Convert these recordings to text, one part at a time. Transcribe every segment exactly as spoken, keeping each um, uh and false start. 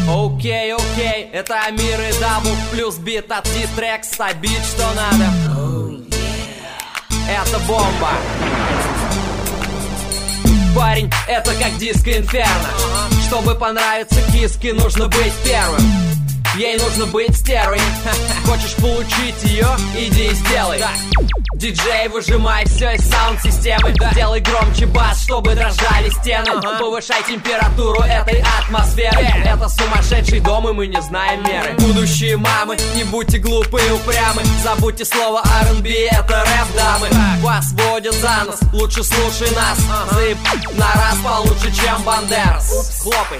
Окей, окей, это Амир и Дабл плюс бит от T-Trex, а бит что надо. Oh, yeah. Это бомба. Парень, это как диско Инферно. uh-huh. Чтобы понравиться киске, нужно быть первым. Ей нужно быть стервой. Хочешь получить ее? Иди и сделай. Да. Диджей, выжимай все из саунд-системы. Да. Делай громче бас, чтобы дрожали стены. uh-huh. Повышай температуру этой атмосферы. yeah. Это сумасшедший дом, и мы не знаем меры. Будущие мамы, не будьте глупы и упрямы. Забудьте слово ар энд би, это рэп, дамы. uh-huh. Вас водят за нос, лучше слушай нас. uh-huh. Заеб на раз получше, чем Бандерас. Упс. Хлопай.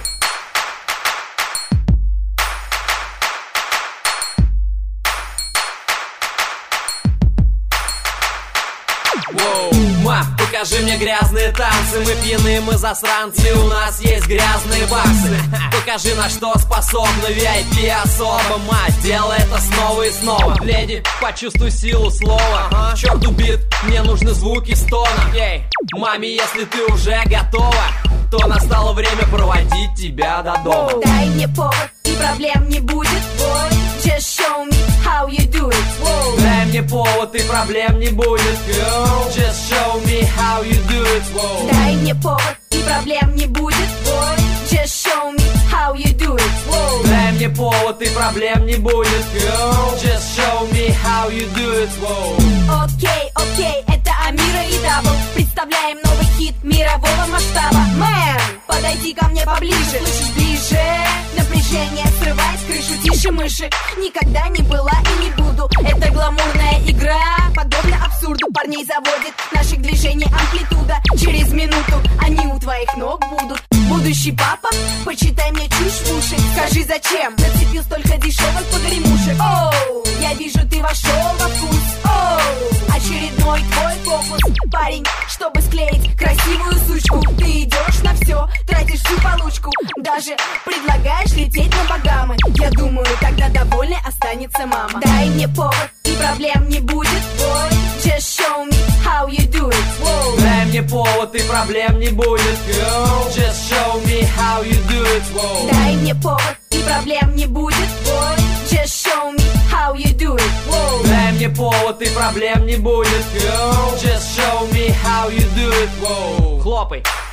Воу. Ма, покажи мне грязные танцы. Мы пьяны, мы засранцы, у нас есть грязные баксы. Покажи, на что способна ви ай пи особо. Ма, делай это снова и снова. Леди, почувствуй силу слова. uh-huh. Черту бит, мне нужны звуки стона. Эй, маме, если ты уже готова, то настало время проводить тебя до дома. Дай мне повод, и проблем не будет, boy. Just show me how you do it. Whoa. Дай мне повод, и проблем не будет, girl. Just show me how you do it. Whoa. Дай мне повод, и проблем не будет, boy. Just show me how you do it. Whoa. Дай мне повод, и проблем не будет, girl. Just show me how you do it. Whoa. Окей, окей, это Амира и Дабл. Представляем новый хит мирового масштаба. Мэн, подойди ко мне поближе. Слышишь, ближе. Напряжение срывает с крышу, тише мыши. Никогда не была и не буду. Это гламурная игра, подобно абсурду. Парней заводит наших движений амплитуда. Через минуту они у твоих ног будут. Будущий папа, почитай мне чушь в уши. Скажи, зачем нацепил столько дешевых погремушек? Оу, я вижу, ты вошел во вкус. Оу, очередной твой фокус. Парень, чтобы склеить красивую сучку, ты идешь на все, тратишь всю получку. Даже предлагаешь лететь на Багамы. Я думаю, тогда довольной останется мама. Дай мне повод, и проблем не будет, boy. Just show me how you do it. Whoa. Дай мне повод, и проблем не будет, girl. Just show me how you do it. Whoa. Дай мне повод, и проблем не будет, boy. Just show me how you do it. Whoa. Дай мне повод, и проблем не будет, girl. Just show me how you do it. Whoa. Хлопай.